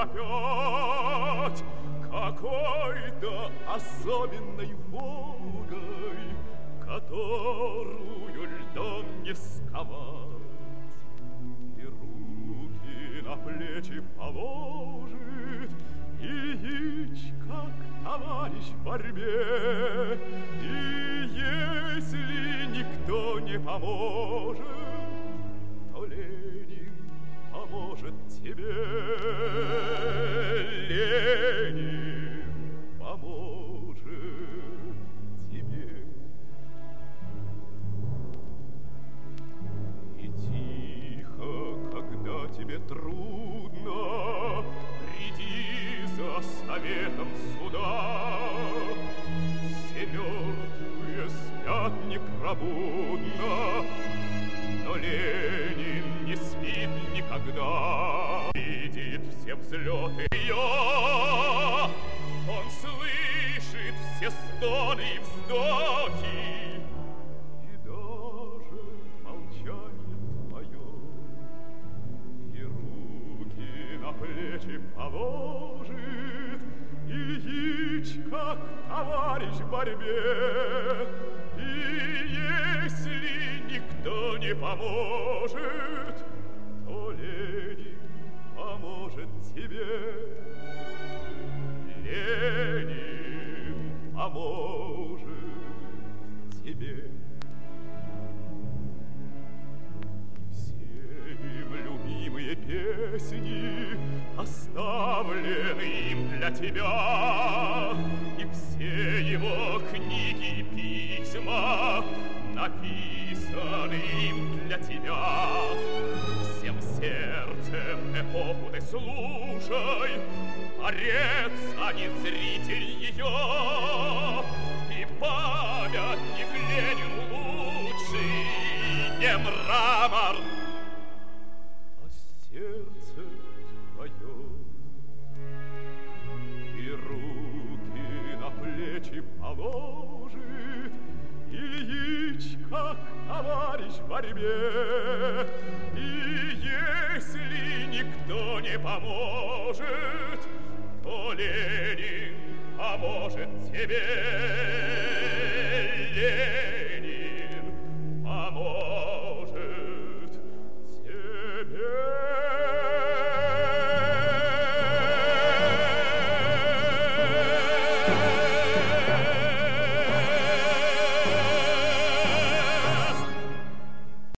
опять какой-то особенной волгой, которую льдом не сковать. И руки на плечи положит, и ич, как товарищ в борьбе. И если никто не поможет, то Ленин поможет тебе. Ленин поможет тебе. И тихо, когда тебе трудно, приди за советом суда. Все мертвые спят непробудно, но Ленин не спит никогда. Видит все взлеты ее, он слышит все стоны и вздохи, и даже молчание твое. И руки на плечи положит, и ич, как товарищ в борьбе. И если никто не поможет, то Ленин поможет тебе. Ленин поможет тебе. Все им любимые песни оставлены им для тебя, и все его книги и письма написаны им для тебя. Всем сердцем эпоху ты слушай, борец, а не зритель ее, и памятник Ленину лучший не мрамор, а сердце твое. И руки на плечи положит, и ич, как товарищ в борьбе. И если никто не поможет, то Ленин поможет тебе. Ленин